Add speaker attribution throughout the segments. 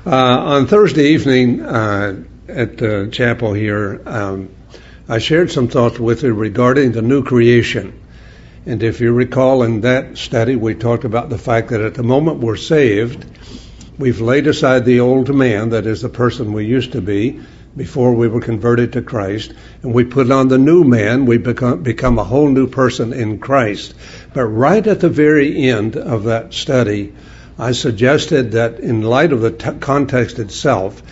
Speaker 1: On Thursday evening at the chapel here, I shared some thoughts with you regarding the new creation. And if you recall in that study, we talked about the fact that at the moment we're saved, we've laid aside the old man, that is the person we used to be before we were converted to Christ, and we put on the new man. We become a whole new person in Christ. But right at the very end of that study, I suggested that in light of the context itself,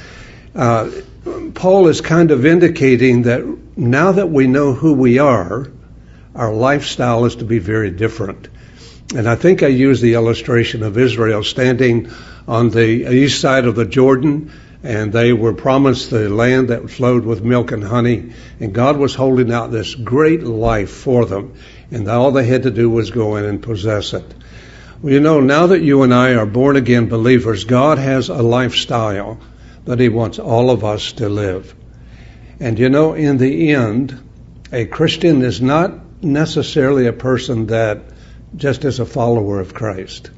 Speaker 1: Paul is kind of indicating that now that we know who we are, our lifestyle is to be very different. And I think I used the illustration of Israel standing on the east side of the Jordan, and they were promised the land that flowed with milk and honey, and God was holding out this great life for them, and all they had to do was go in and possess it. Well, you know, now that you and I are born-again believers, God has a lifestyle that He wants all of us to live. And you know, in the end, a Christian is not necessarily a person that just is a follower of Christ.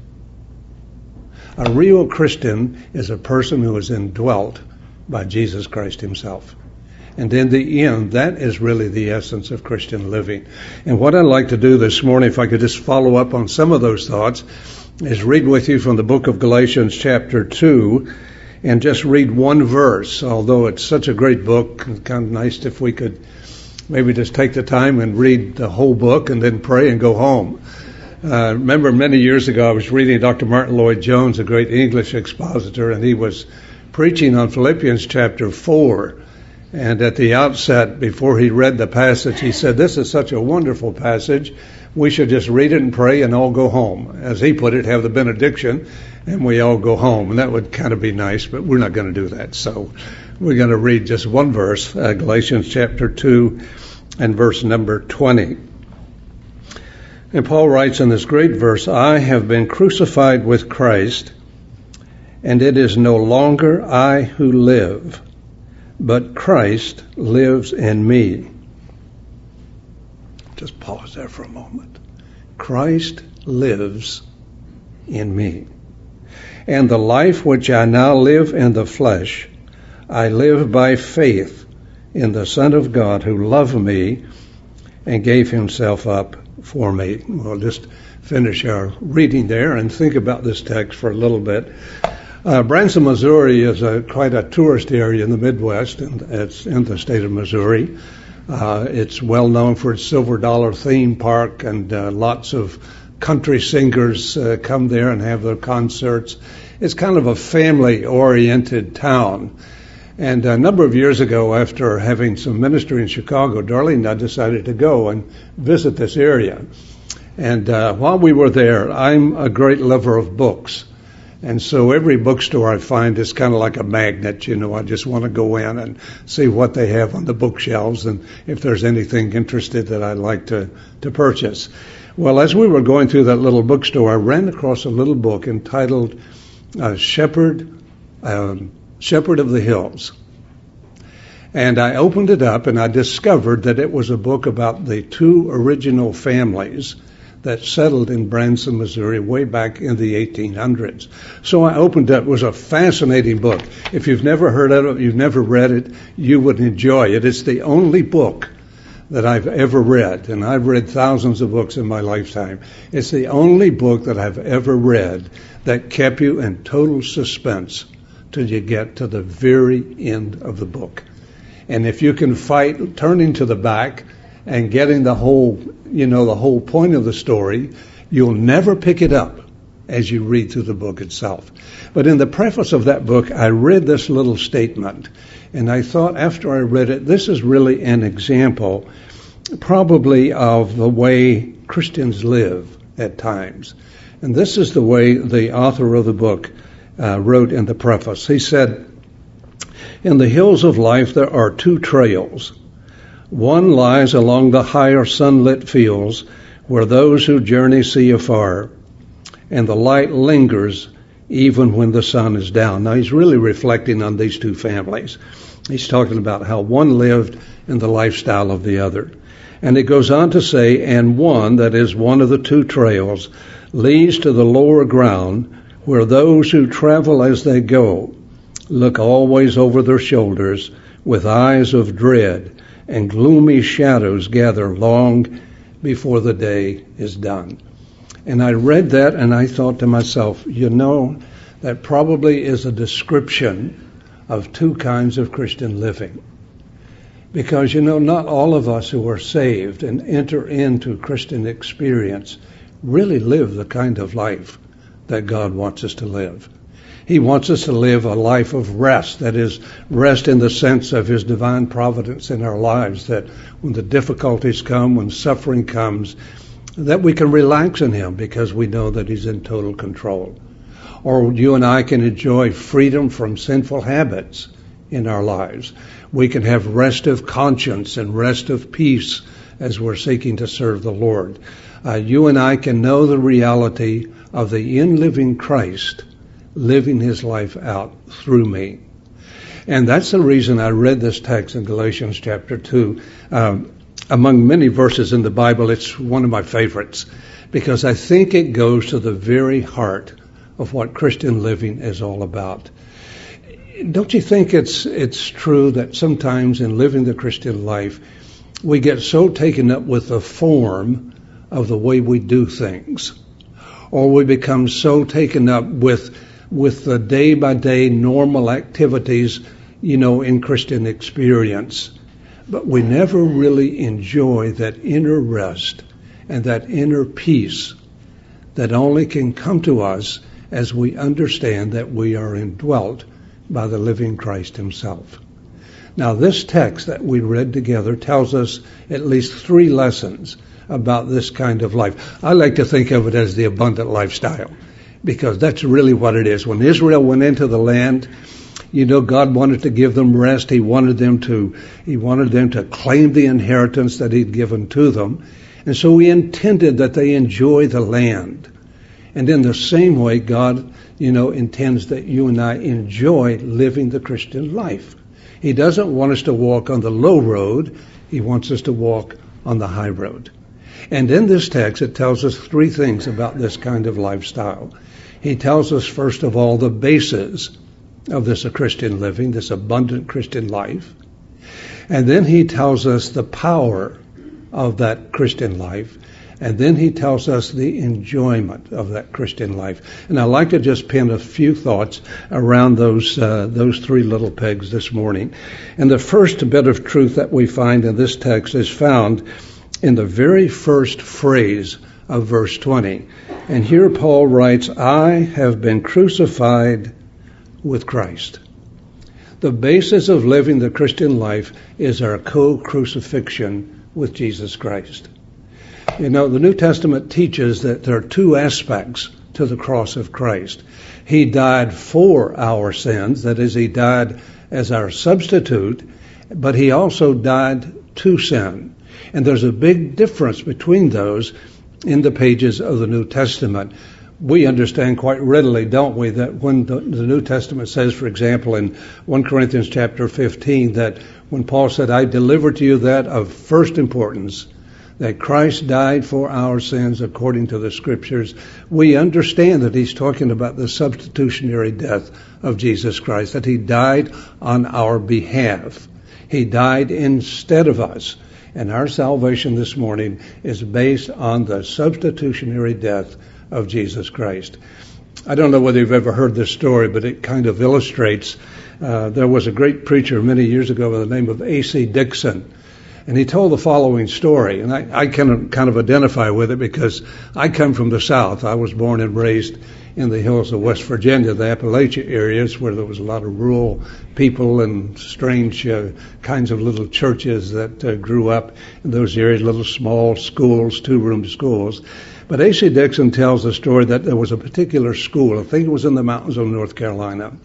Speaker 1: A real Christian is a person who is indwelt by Jesus Christ Himself. And in the end, that is really the essence of Christian living. And what I'd like to do this morning, if I could just follow up on some of those thoughts, is read with you from the book of Galatians chapter 2, and just read one verse. Although it's such a great book, it's kind of nice if we could maybe just take the time and read the whole book and then pray and go home. Remember many years ago, I was reading Dr. Martin Lloyd-Jones, a great English expositor, and he was preaching on Philippians chapter 4. And at the outset, before he read the passage, he said, "This is such a wonderful passage. We should just read it and pray and all go home." As he put it, have the benediction, and we all go home. And that would kind of be nice, but we're not going to do that. So we're going to read just one verse, Galatians chapter 2 and verse number 20. And Paul writes in this great verse, "I have been crucified with Christ, and it is no longer I who live, but Christ lives in me." Just pause there for a moment. Christ lives in me. "And the life which I now live in the flesh, I live by faith in the Son of God who loved me and gave Himself up for me." We'll just finish our reading there and think about this text for a little bit. Branson, Missouri is quite a tourist area in the Midwest, and it's in the state of Missouri. It's well known for its Silver Dollar theme park, and lots of country singers come there and have their concerts. It's kind of a family-oriented town. And a number of years ago, after having some ministry in Chicago, Darlene and I decided to go and visit this area. And while we were there, I'm a great lover of books. And so every bookstore I find is kind of like a magnet. You know, I just want to go in and see what they have on the bookshelves and if there's anything interested that I'd like to purchase. Well, as we were going through that little bookstore, I ran across a little book entitled Shepherd of the Hills. And I opened it up and I discovered that it was a book about the two original families that settled in Branson, Missouri way back in the 1800s. So I opened it. It was a fascinating book. If you've never heard of it, you've never read it, you would enjoy it. It's the only book that I've ever read, and I've read thousands of books in my lifetime. It's the only book that I've ever read that kept you in total suspense till you get to the very end of the book. And if you can fight turning to the back and getting the whole point of the story, you'll never pick it up as you read through the book itself. But in the preface of that book, I read this little statement, and I thought after I read it, this is really an example probably of the way Christians live at times. And this is the way the author of the book wrote in the preface. He said, "In the hills of life there are two trails. One lies along the higher sunlit fields where those who journey see afar, and the light lingers even when the sun is down." Now he's really reflecting on these two families. He's talking about how one lived in the lifestyle of the other. And it goes on to say, "And one," that is one of the two trails, "leads to the lower ground where those who travel as they go look always over their shoulders with eyes of dread, and gloomy shadows gather long before the day is done. And I read that and I thought to myself, that probably is a description of two kinds of Christian living. Because, not all of us who are saved and enter into Christian experience really live the kind of life that God wants us to live. He wants us to live a life of rest, that is, rest in the sense of His divine providence in our lives, that when the difficulties come, when suffering comes, that we can relax in Him because we know that He's in total control. Or you and I can enjoy freedom from sinful habits in our lives. We can have rest of conscience and rest of peace as we're seeking to serve the Lord. You and I can know the reality of the in-living Christ living His life out through me. And that's the reason I read this text in Galatians chapter 2. Among many verses in the Bible, it's one of my favorites because I think it goes to the very heart of what Christian living is all about. Don't you think it's true that sometimes in living the Christian life, we get so taken up with the form of the way we do things, or we become so taken up with the day-by-day normal activities, in Christian experience. But we never really enjoy that inner rest and that inner peace that only can come to us as we understand that we are indwelt by the living Christ Himself. Now, this text that we read together tells us at least 3 lessons about this kind of life. I like to think of it as the abundant lifestyle, because that's really what it is. When Israel went into the land, God wanted to give them rest. He wanted them to claim the inheritance that He'd given to them. And so He intended that they enjoy the land. And in the same way, God, intends that you and I enjoy living the Christian life. He doesn't want us to walk on the low road. He wants us to walk on the high road. And in this text, it tells us 3 things about this kind of lifestyle. He tells us, first of all, the basis of this Christian living, this abundant Christian life. And then He tells us the power of that Christian life. And then He tells us the enjoyment of that Christian life. And I'd like to just pin a few thoughts around those 3 little pegs this morning. And the first bit of truth that we find in this text is found in the very first phrase of verse 20. And here Paul writes, I have been crucified with Christ. The basis of living the Christian life is our co-crucifixion with Jesus Christ. The New Testament teaches that there are 2 aspects to the cross of Christ. He died for our sins, that is, He died as our substitute, but He also died to sin. And there's a big difference between those in the pages of the New Testament. We understand quite readily, don't we, that when the New Testament says, for example, in 1 Corinthians chapter 15, that when Paul said, I deliver to you that of first importance, that Christ died for our sins according to the Scriptures, we understand that he's talking about the substitutionary death of Jesus Christ, that He died on our behalf. He died instead of us. And our salvation this morning is based on the substitutionary death of Jesus Christ. I don't know whether you've ever heard this story, but it kind of illustrates. There was a great preacher many years ago by the name of A.C. Dixon, and he told the following story, and I can kind of identify with it because I come from the South. I was born and raised in the hills of West Virginia, the Appalachia areas, where there was a lot of rural people and strange kinds of little churches that grew up in those areas, little small schools, 2-room schools. But A.C. Dixon tells the story that there was a particular school, I think it was in the mountains of North Carolina,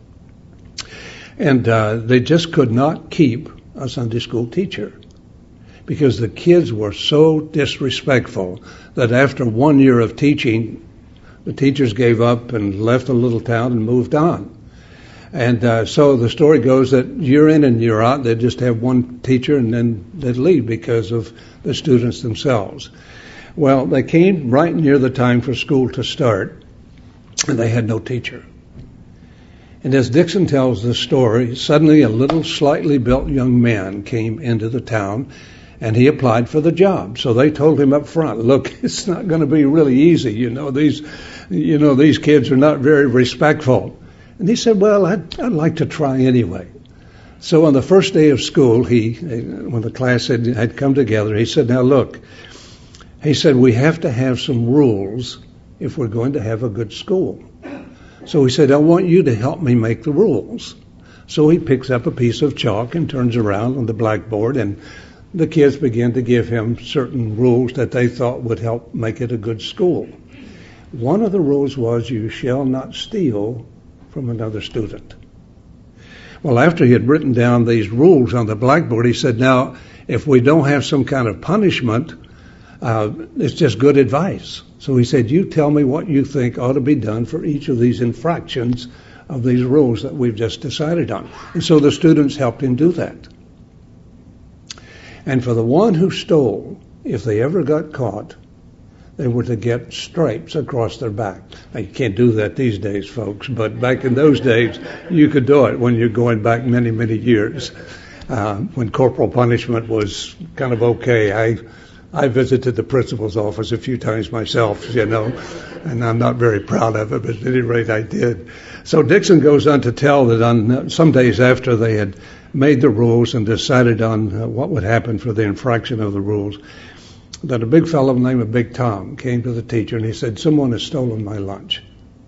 Speaker 1: and they just could not keep a Sunday school teacher because the kids were so disrespectful that after 1 year of teaching, the teachers gave up and left the little town and moved on. And so the story goes that year in and year out, they'd just have one teacher and then they'd leave because of the students themselves. Well, they came right near the time for school to start, and they had no teacher. And as Dixon tells the story, suddenly a little slightly built young man came into the town, and he applied for the job. So they told him up front, look, it's not going to be really easy. These kids are not very respectful. And he said, well, I'd like to try anyway. So on the first day of school, when the class had come together, he said, now look, he said, we have to have some rules if we're going to have a good school. So he said, I want you to help me make the rules. So he picks up a piece of chalk and turns around on the blackboard, and the kids began to give him certain rules that they thought would help make it a good school. One of the rules was, you shall not steal from another student. Well, after he had written down these rules on the blackboard, he said, now, if we don't have some kind of punishment, it's just good advice. So he said, you tell me what you think ought to be done for each of these infractions of these rules that we've just decided on. And so the students helped him do that. And for the one who stole, if they ever got caught, they were to get stripes across their back. Now, you can't do that these days, folks, but back in those days, you could do it when you're going back many, many years, when corporal punishment was kind of okay. I visited the principal's office a few times myself, and I'm not very proud of it, but at any rate I did. So Dixon goes on to tell that on some days after they had made the rules and decided on what would happen for the infraction of the rules, that a big fellow named Big Tom came to the teacher and he said, someone has stolen my lunch.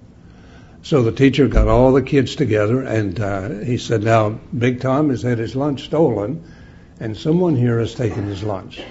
Speaker 1: So the teacher got all the kids together and he said, now, Big Tom has had his lunch stolen and someone here has taken his lunch.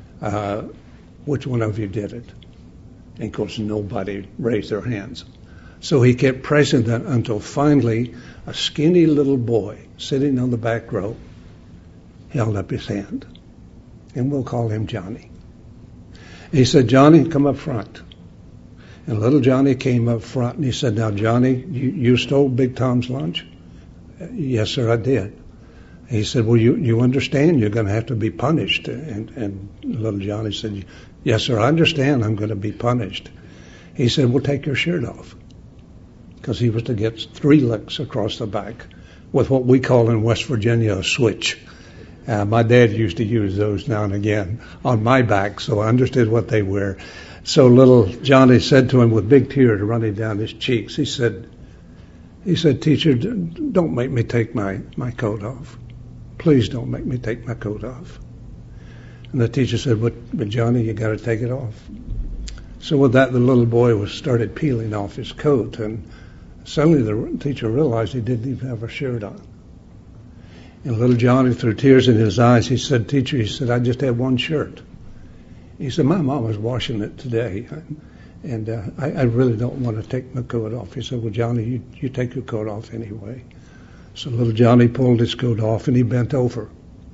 Speaker 1: Which one of you did it? And of course nobody raised their hands. So he kept pressing that until finally a skinny little boy sitting on the back row held up his hand. And we'll call him Johnny. He said, Johnny, come up front. And little Johnny came up front and he said, now, Johnny, you stole Big Tom's lunch? Yes, sir, I did. He said, well, you understand you're going to have to be punished. And little Johnny said, yes, sir, I understand I'm going to be punished. He said, well, take your shirt off. Because he was to get 3 licks across the back with what we call in West Virginia a switch. My dad used to use those now and again on my back, so I understood what they were. So little Johnny said to him with big tears running down his cheeks, he said, teacher, don't make me take my coat off. Please don't make me take my coat off. And the teacher said, but Johnny, you got to take it off. So with that, the little boy started peeling off his coat, and suddenly the teacher realized he didn't even have a shirt on. And little Johnny, through tears in his eyes, he said, teacher, I just have one shirt. He said, my mom was washing it today, and I really don't want to take my coat off. He said, well, Johnny, you take your coat off anyway. So little Johnny pulled his coat off, and he bent over,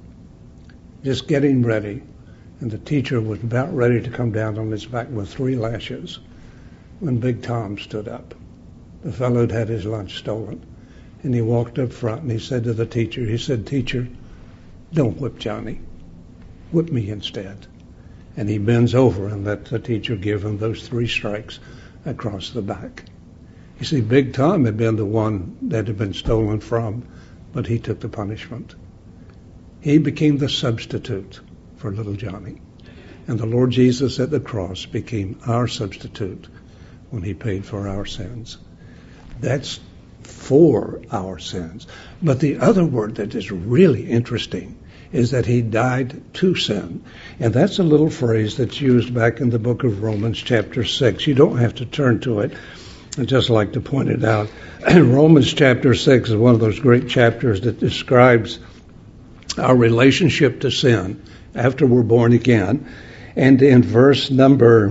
Speaker 1: just getting ready. And the teacher was about ready to come down on his back with 3 lashes when Big Tom stood up. The fellow had had his lunch stolen. And he walked up front and he said to the teacher, teacher, don't whip Johnny. Whip me instead. And he bends over and lets the teacher give him those 3 strikes across the back. You see, Big Tom had been the one that had been stolen from, but he took the punishment. He became the substitute for little Johnny. And the Lord Jesus at the cross became our substitute when he paid for our sins. That's for our sins. But the other word that is really interesting is that he died to sin. And that's a little phrase that's used back in the book of Romans chapter 6. You don't have to turn to it. I'd just like to point it out. Romans chapter 6 is one of those great chapters that describes our relationship to sin after we're born again. And in verse number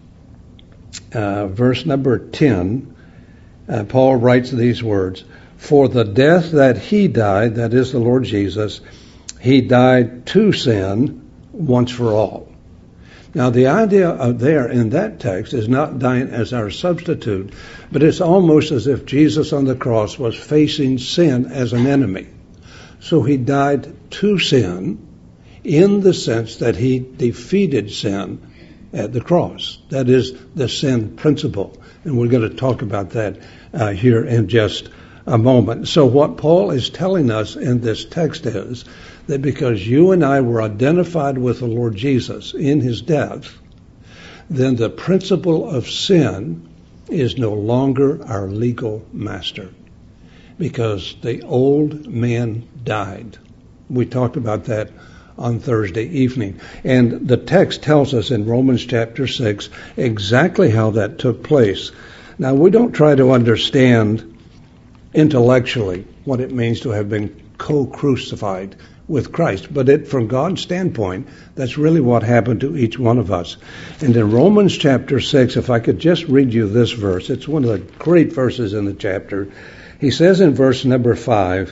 Speaker 1: 10, Paul writes these words, for the death that he died, that is the Lord Jesus, he died to sin once for all. Now the idea of there in that text is not dying as our substitute, but it's almost as if Jesus on the cross was facing sin as an enemy. So he died to sin in the sense that he defeated sin at the cross. That is the sin principle. And we're going to talk about that here in just a moment. So what Paul is telling us in this text is that because you and I were identified with the Lord Jesus in his death, then the principle of sin is no longer our legal master, because the old man died. We talked about that on Thursday evening. And the text tells us in Romans chapter 6 exactly how that took place. Now, we don't try to understand intellectually what it means to have been co-crucified with Christ, but from God's standpoint, that's really what happened to each one of us. And in Romans chapter 6, if I could just read you this verse, it's one of the great verses in the chapter. He says in verse number 5,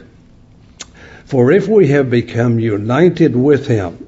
Speaker 1: "For if we have become united with him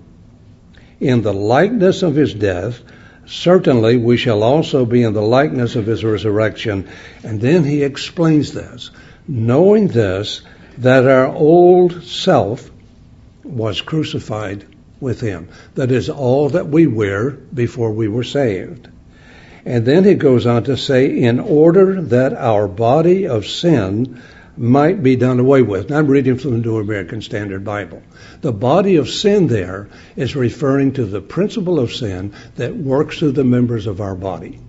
Speaker 1: in the likeness of his death, certainly we shall also be in the likeness of his resurrection." And then he explains this, knowing this, that our old self was crucified with him. That is all that we were before we were saved. And then he goes on to say, in order that our body of sin might be done away with. Now, I'm reading from the New American Standard Bible. The body of sin there is referring to the principle of sin that works through the members of our body.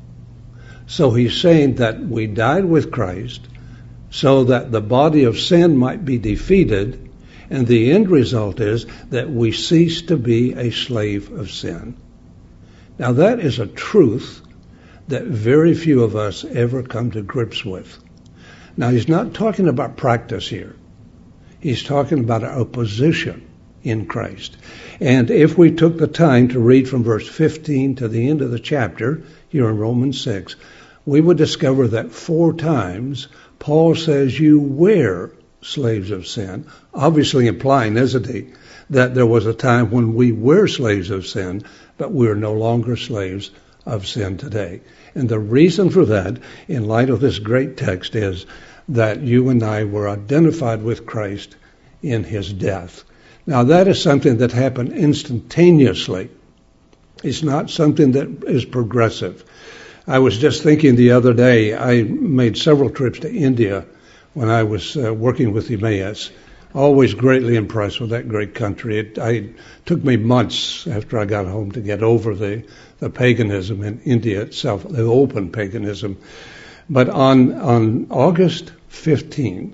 Speaker 1: So he's saying that we died with Christ so that the body of sin might be defeated, and the end result is that we cease to be a slave of sin. Now, that is a truth that very few of us ever come to grips with. Now, he's not talking about practice here. He's talking about our position in Christ. And if we took the time to read from verse 15 to the end of the chapter, here in Romans 6, we would discover that 4 times Paul says you were slaves of sin, obviously implying, isn't he, that there was a time when we were slaves of sin, but we are no longer slaves of sin today. And the reason for that, in light of this great text, is that you and I were identified with Christ in his death. Now, that is something that happened instantaneously. It's not something that is progressive. I was just thinking the other day, I made several trips to India when I was working with Emmaus. Always greatly impressed with that great country. It took me months after I got home to get over the paganism in India itself, the open paganism. But on August 15,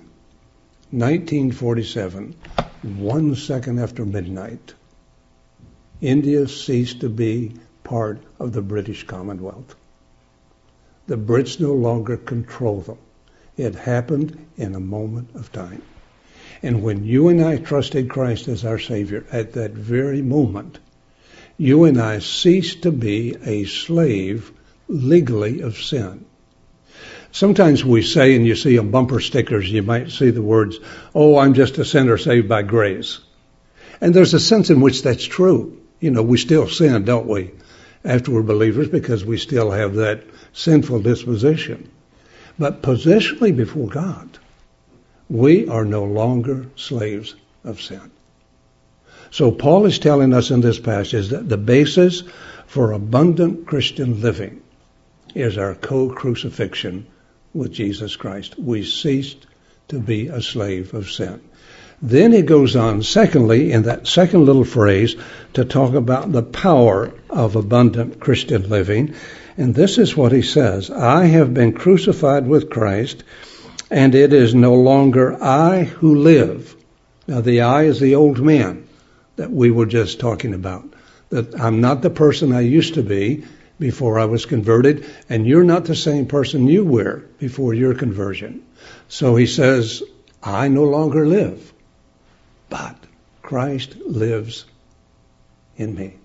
Speaker 1: 1947, 1 second after midnight, India ceased to be part of the British Commonwealth. The Brits no longer control them. It happened in a moment of time. And when you and I trusted Christ as our Savior, at that very moment, you and I ceased to be a slave legally of sin. Sometimes we say, and you see on bumper stickers, you might see the words, "Oh, I'm just a sinner saved by grace." And there's a sense in which that's true. You know, we still sin, don't we, after we're believers, because we still have that sinful disposition. But positionally before God, we are no longer slaves of sin. So Paul is telling us in this passage that the basis for abundant Christian living is our co-crucifixion with Jesus Christ. We ceased to be a slave of sin. Then he goes on, secondly, in that second little phrase, to talk about the power of abundant Christian living. And this is what he says: I have been crucified with Christ, and it is no longer I who live. Now, the I is the old man that we were just talking about. That I'm not the person I used to be before I was converted, and you're not the same person you were before your conversion. So he says, I no longer live, but Christ lives in me.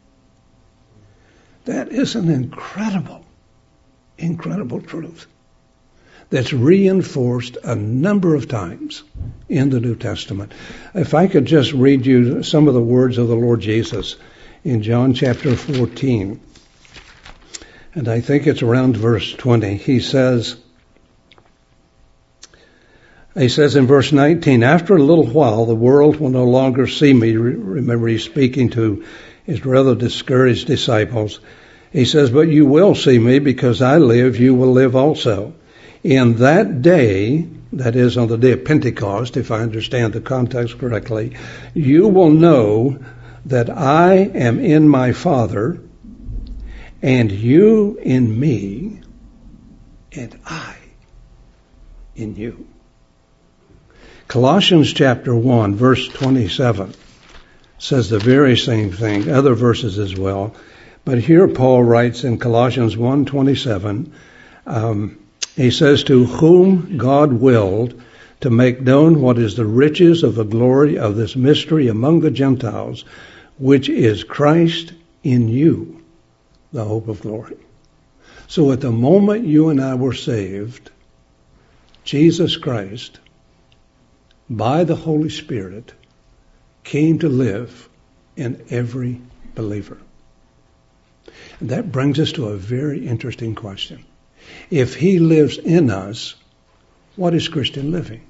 Speaker 1: That is an incredible, incredible truth that's reinforced a number of times in the New Testament. If I could just read you some of the words of the Lord Jesus in John chapter 14, and I think it's around verse 20. He says in verse 19, after a little while the world will no longer see me. Remember, he's speaking to his rather discouraged disciples. He says, but you will see me, because I live, you will live also. In that day that is on the day of Pentecost, if I understand the context correctly, you will know that I am in my Father, and you in me, and I in you. Colossians chapter 1, verse 27 says the very same thing, other verses as well. But here Paul writes in Colossians 1:27, he says, to whom God willed to make known what is the riches of the glory of this mystery among the Gentiles, which is Christ in you, the hope of glory. So at the moment you and I were saved, Jesus Christ, by the Holy Spirit, came to live in every believer. And that brings us to a very interesting question. If he lives in us, what is Christian living?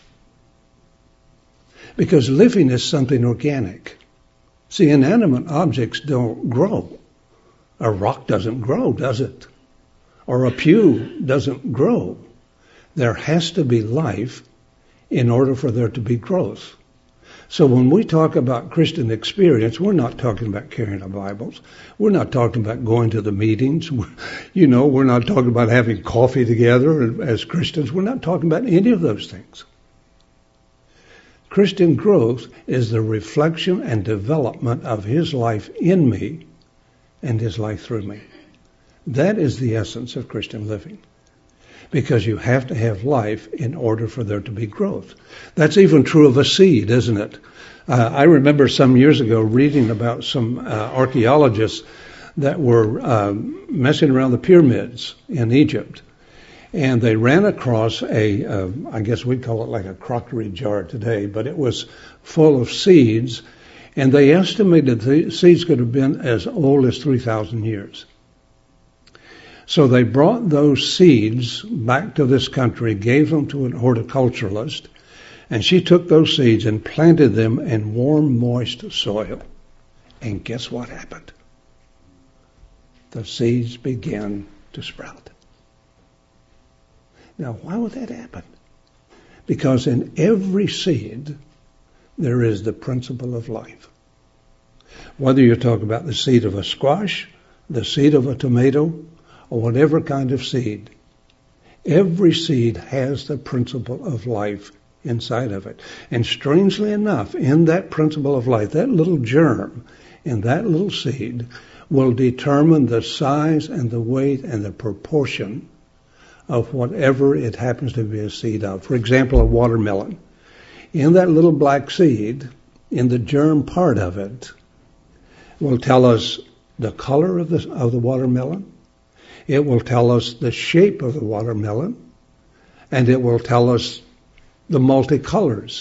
Speaker 1: Because living is something organic. See, inanimate objects don't grow. A rock doesn't grow, does it? Or a pew doesn't grow. There has to be life in order for there to be growth. So when we talk about Christian experience, we're not talking about carrying our Bibles. We're not talking about going to the meetings. We're not talking about having coffee together as Christians. We're not talking about any of those things. Christian growth is the reflection and development of his life in me and his life through me. That is the essence of Christian living. Because you have to have life in order for there to be growth. That's even true of a seed, isn't it? I remember some years ago reading about some archaeologists that were messing around the pyramids in Egypt. And they ran across I guess we'd call it like a crockery jar today, but it was full of seeds. And they estimated the seeds could have been as old as 3,000 years. So they brought those seeds back to this country, gave them to an horticulturalist, and she took those seeds and planted them in warm, moist soil. And guess what happened? The seeds began to sprout. Now, why would that happen? Because in every seed, there is the principle of life. Whether you're talking about the seed of a squash, the seed of a tomato, or whatever kind of seed, every seed has the principle of life inside of it. And strangely enough, in that principle of life, that little germ in that little seed will determine the size and the weight and the proportion of whatever it happens to be a seed of. For example, a watermelon. In that little black seed, in the germ part of it, will tell us the color of the watermelon. It will tell us the shape of the watermelon, and it will tell us the multicolors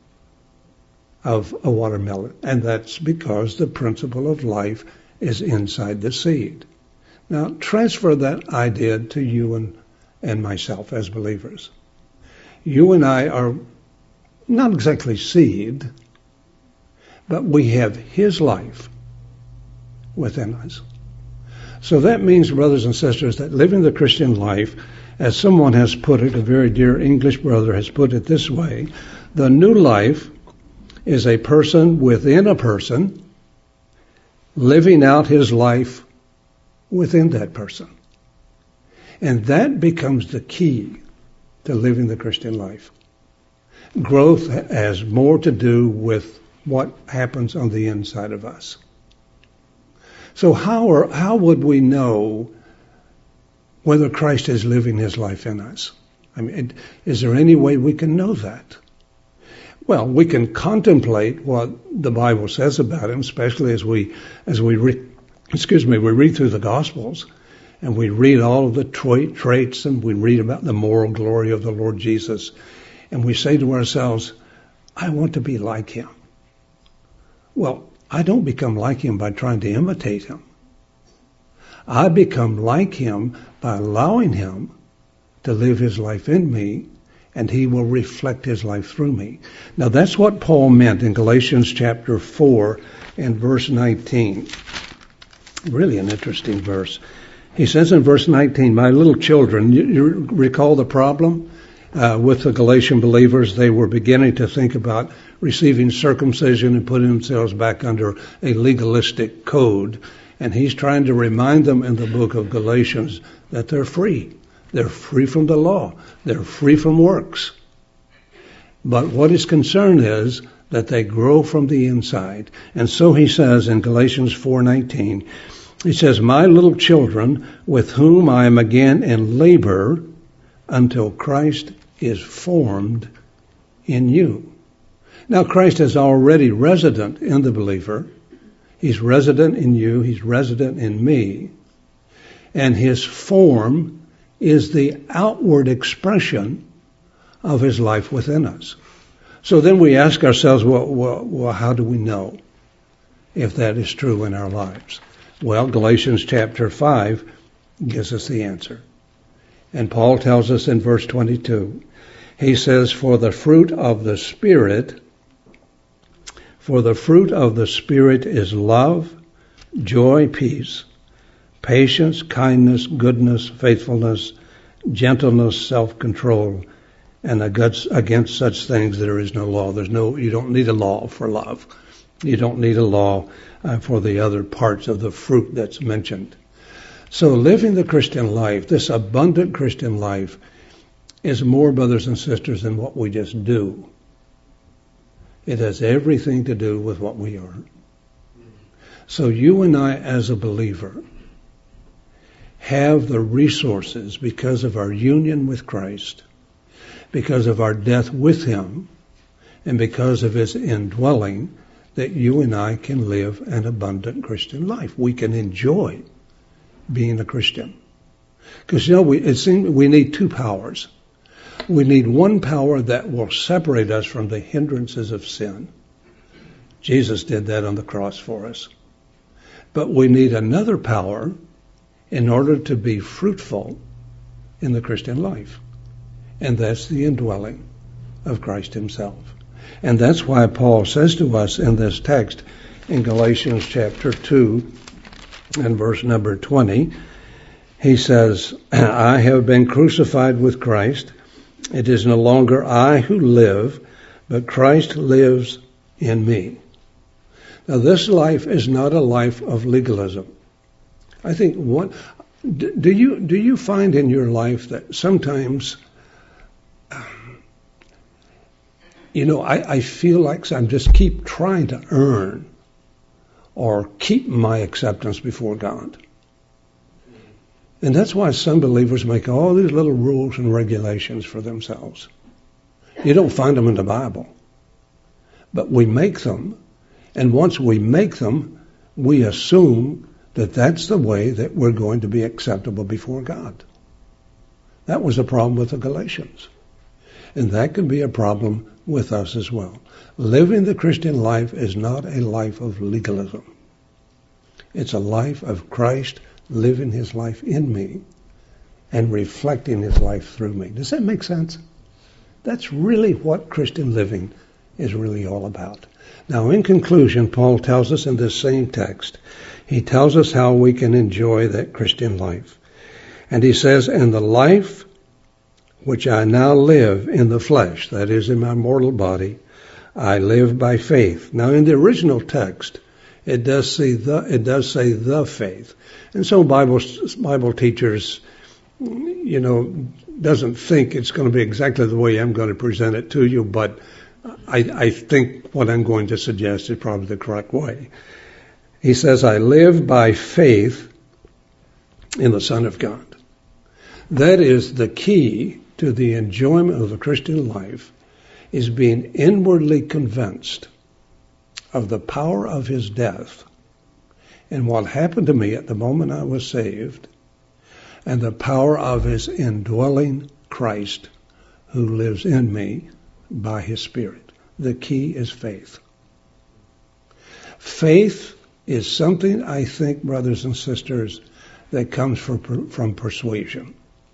Speaker 1: of a watermelon. And that's because the principle of life is inside the seed. Now, transfer that idea to you and myself as believers. You and I are not exactly seed, but we have his life within us. So that means, brothers and sisters, that living the Christian life, as someone has put it, a very dear English brother has put it this way, the new life is a person within a person living out his life within that person. And that becomes the key to living the Christian life. Growth has more to do with what happens on the inside of us. So how would we know whether Christ is living his life in us? I mean, is there any way we can know that? Well, we can contemplate what the Bible says about him, especially as we read through the Gospels and we read all of the traits and we read about the moral glory of the Lord Jesus, and we say to ourselves, I want to be like him. Well, I don't become like him by trying to imitate him. I become like him by allowing him to live his life in me, and he will reflect his life through me. Now, that's what Paul meant in Galatians chapter 4 and verse 19. Really an interesting verse. He says in verse 19, my little children, you recall the problem? with the Galatian believers, they were beginning to think about receiving circumcision and putting themselves back under a legalistic code. And he's trying to remind them in the book of Galatians that they're free. They're free from the law. They're free from works. But what his concern is that they grow from the inside. And so he says in Galatians 4:19, he says, "My little children, with whom I am again in labor until Christ is formed in you." Now Christ is already resident in the believer. He's resident in you. He's resident in me. And his form is the outward expression of his life within us. So then we ask ourselves, well, how do we know if that is true in our lives? Well, Galatians chapter 5 gives us the answer. And Paul tells us in verse 22, he says, For the fruit of the Spirit is love, joy, peace, patience, kindness, goodness, faithfulness, gentleness, self-control, and against such things there is no law. You don't need a law for love. You don't need a law for the other parts of the fruit that's mentioned. So living the Christian life, this abundant Christian life, is more, brothers and sisters, than what we just do. It has everything to do with what we are. So you and I, as a believer, have the resources because of our union with Christ, because of our death with him, and because of his indwelling, that you and I can live an abundant Christian life. We can enjoy being a Christian. Because, it seems we need two powers. We need one power that will separate us from the hindrances of sin. Jesus did that on the cross for us. But we need another power in order to be fruitful in the Christian life. And that's the indwelling of Christ himself. And that's why Paul says to us in this text in Galatians chapter 2 and verse number 20, he says, I have been crucified with Christ. It is no longer I who live, but Christ lives in me. Now this life is not a life of legalism. I think do you find in your life that sometimes I feel like I just keep trying to earn or keep my acceptance before God. And that's why some believers make all these little rules and regulations for themselves. You don't find them in the Bible. But we make them, and once we make them, we assume that that's the way that we're going to be acceptable before God. That was a problem with the Galatians. And that can be a problem with us as well. Living the Christian life is not a life of legalism. It's a life of Christ living his life in me and reflecting his life through me. Does that make sense? That's really what Christian living is really all about. Now, in conclusion, Paul tells us in this same text, he tells us how we can enjoy that Christian life. And he says, and the life which I now live in the flesh, that is in my mortal body, I live by faith. Now, in the original text, it does say the faith. And so Bible teachers, doesn't think it's going to be exactly the way I'm going to present it to you, but I think what I'm going to suggest is probably the correct way. He says, I live by faith in the Son of God. That is the key to the enjoyment of the Christian life, is being inwardly convinced of the power of his death and what happened to me at the moment I was saved, and the power of his indwelling Christ who lives in me by his Spirit. The key is faith. Faith is something, I think, brothers and sisters, that comes from persuasion.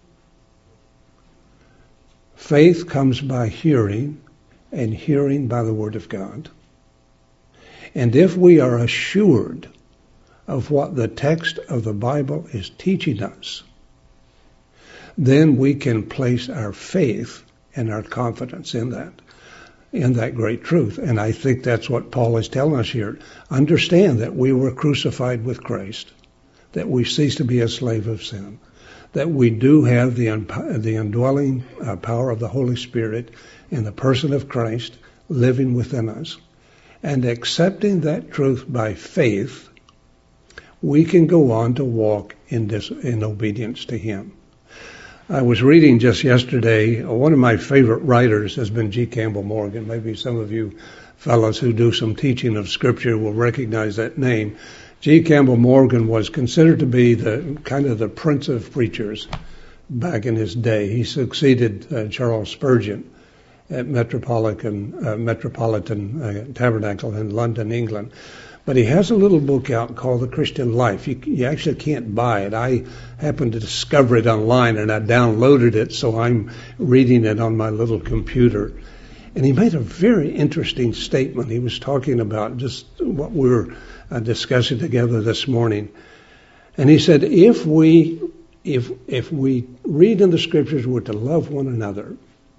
Speaker 1: Faith comes by hearing, and hearing by the Word of God. And if we are assured of what the text of the Bible is teaching us, then we can place our faith and our confidence in that great truth. And I think that's what Paul is telling us here. Understand that we were crucified with Christ, that we cease to be a slave of sin, that we do have the indwelling power of the Holy Spirit in the person of Christ living within us. And accepting that truth by faith, we can go on to walk in obedience to Him. I was reading just yesterday, one of my favorite writers has been G. Campbell Morgan. Maybe some of you fellows who do some teaching of Scripture will recognize that name. G. Campbell Morgan was considered to be the prince of preachers back in his day. He succeeded Charles Spurgeon at Metropolitan Tabernacle in London, England. But he has a little book out called The Christian Life. You actually can't buy it. I happened to discover it online, and I downloaded it, so I'm reading it on my little computer. And he made a very interesting statement. He was talking about just what we were discussing together this morning. And he said, if we read in the Scriptures, we're to love one another,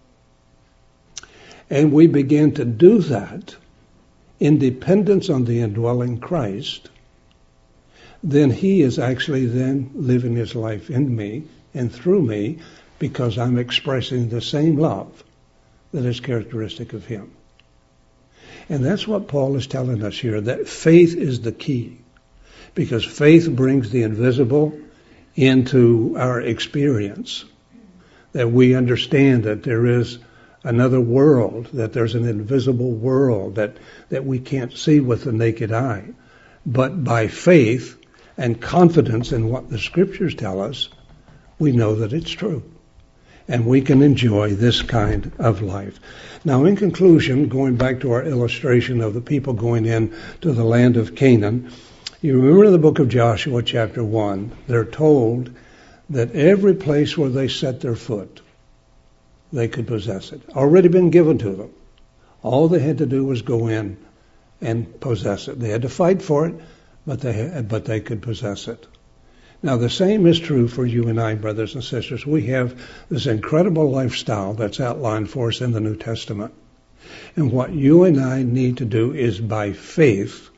Speaker 1: and we begin to do that in dependence on the indwelling Christ, then He is actually then living His life in me and through me, because I'm expressing the same love that is characteristic of Him. And that's what Paul is telling us here, that faith is the key, because faith brings the invisible into our experience, that we understand that there is another world, that there's an invisible world that we can't see with the naked eye. But by faith and confidence in what the Scriptures tell us, we know that it's true. And we can enjoy this kind of life. Now, in conclusion, going back to our illustration of the people going in to the land of Canaan, you remember in the book of Joshua, chapter 1, they're told that every place where they set their foot, they could possess it. Already been given to them. All they had to do was go in and possess it. They had to fight for it, but they could possess it. Now, the same is true for you and I, brothers and sisters. We have this incredible lifestyle that's outlined for us in the New Testament. And what you and I need to do is, by faith,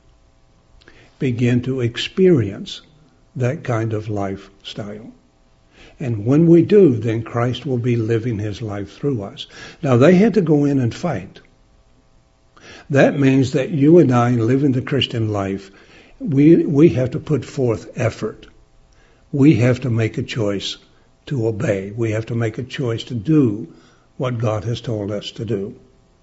Speaker 1: begin to experience that kind of lifestyle. And when we do, then Christ will be living His life through us. Now, they had to go in and fight. That means that you and I, living the Christian life, we have to put forth effort. We have to make a choice to obey. We have to make a choice to do what God has told us to do.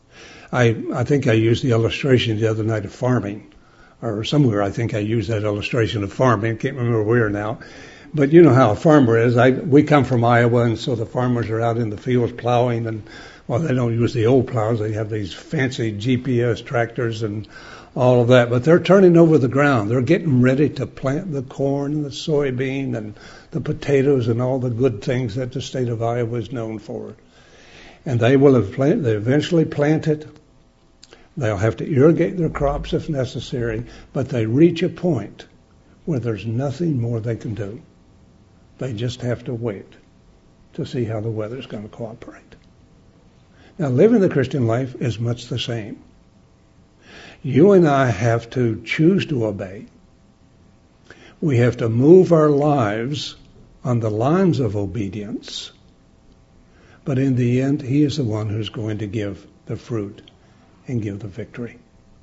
Speaker 1: I think I used the illustration the other night of farming, or somewhere I think I used that illustration of farming. I can't remember where now. But you know how a farmer is. We come from Iowa, and so the farmers are out in the fields plowing, and well, they don't use the old plows. They have these fancy GPS tractors and all of that. But they're turning over the ground. They're getting ready to plant the corn and the soybean and the potatoes and all the good things that the state of Iowa is known for. And they eventually plant it. They'll have to irrigate their crops if necessary, but they reach a point where there's nothing more they can do. They just have to wait to see how the weather's going to cooperate. Now, living the Christian life is much the same. You and I have to choose to obey. We have to move our lives on the lines of obedience. But in the end, He is the one who's going to give the fruit and give the victory.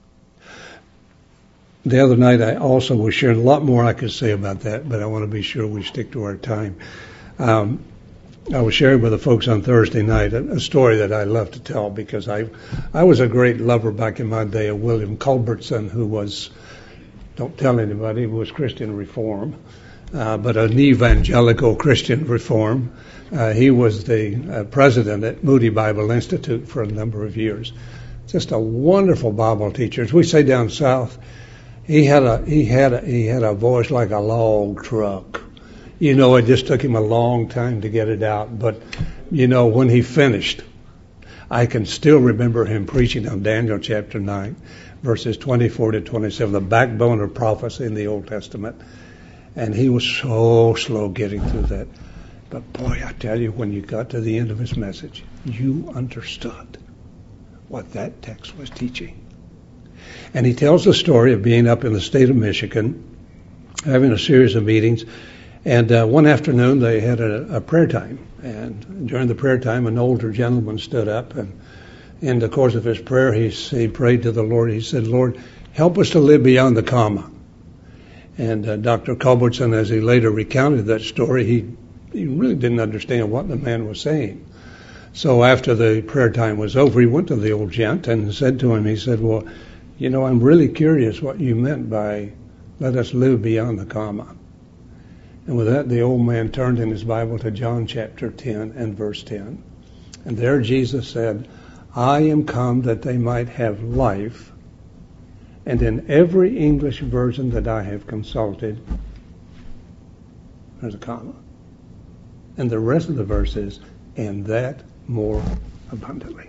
Speaker 1: The other night I also was sharing a lot more I could say about that, but I want to be sure we stick to our time. I was sharing with the folks on Thursday night a story that I love to tell, because I was a great lover back in my day of William Culbertson, who was, don't tell anybody, who was Christian Reform, but an evangelical Christian Reform. He was the president at Moody Bible Institute for a number of years. Just a wonderful Bible teacher. As we say down south, he had a voice like a log truck. You know, it just took him a long time to get it out. But, you know, when he finished, I can still remember him preaching on Daniel chapter 9, verses 24 to 27, the backbone of prophecy in the Old Testament. And he was so slow getting through that. But boy, I tell you, when you got to the end of his message, you understood what that text was teaching. And he tells the story of being up in the state of Michigan, having a series of meetings. And one afternoon they had a prayer time. And during the prayer time, an older gentleman stood up. And in the course of his prayer, he prayed to the Lord. He said, Lord, help us to live beyond the comma. And Dr. Culbertson, as he later recounted that story, he really didn't understand what the man was saying. So after the prayer time was over, he went to the old gent and said to him, he said, well, you know, I'm really curious what you meant by let us live beyond the comma. And with that, the old man turned in his Bible to John chapter 10 and verse 10. And there Jesus said, I am come that they might have life. And in every English version that I have consulted, there's a comma. And the rest of the verse is, and that more abundantly.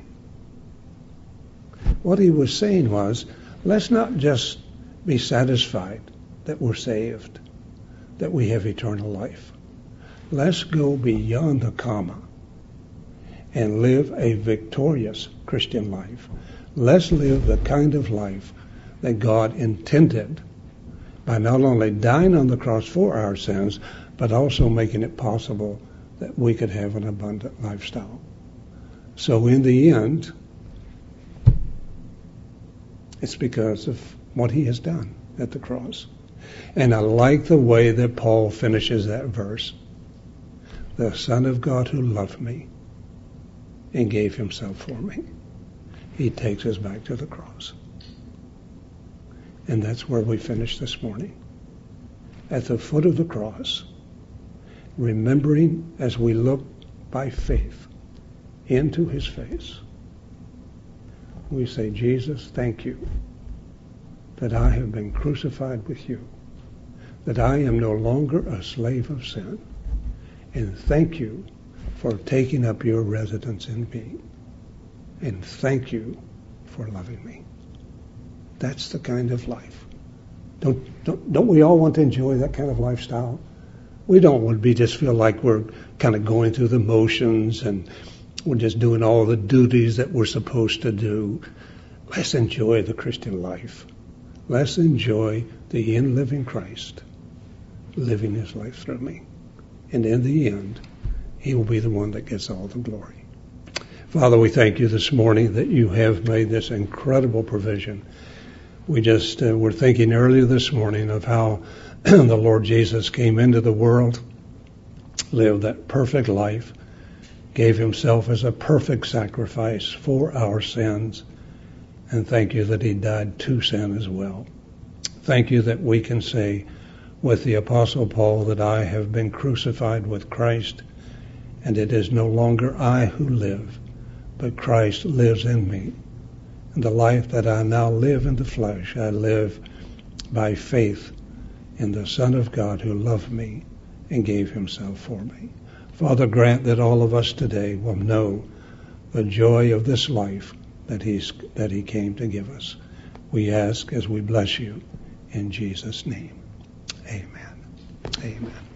Speaker 1: What he was saying was, let's not just be satisfied that we're saved, that we have eternal life. Let's go beyond the comma and live a victorious Christian life. Let's live the kind of life that God intended by not only dying on the cross for our sins, but also making it possible that we could have an abundant lifestyle. So in the end, it's because of what he has done at the cross. And I like the way that Paul finishes that verse. The Son of God who loved me and gave himself for me. He takes us back to the cross. And that's where we finish this morning. At the foot of the cross, remembering as we look by faith into his face, we say, Jesus, thank you that I have been crucified with you, that I am no longer a slave of sin, and thank you for taking up your residence in me, and thank you for loving me. That's the kind of life. Don't we all want to enjoy that kind of lifestyle? We don't want to just feel like we're kind of going through the motions and we're just doing all the duties that we're supposed to do. Let's enjoy the Christian life. Let's enjoy the in-living Christ living his life through me. And in the end, he will be the one that gets all the glory. Father, we thank you this morning that you have made this incredible provision. We just were thinking earlier this morning of how the Lord Jesus came into the world, lived that perfect life, gave himself as a perfect sacrifice for our sins, and thank you that he died to sin as well. Thank you that we can say with the Apostle Paul that I have been crucified with Christ, and it is no longer I who live, but Christ lives in me. And the life that I now live in the flesh, I live by faith in the Son of God who loved me and gave himself for me. Father, grant that all of us today will know the joy of this life that he came to give us. We ask as we bless you in Jesus' name. Amen. Amen.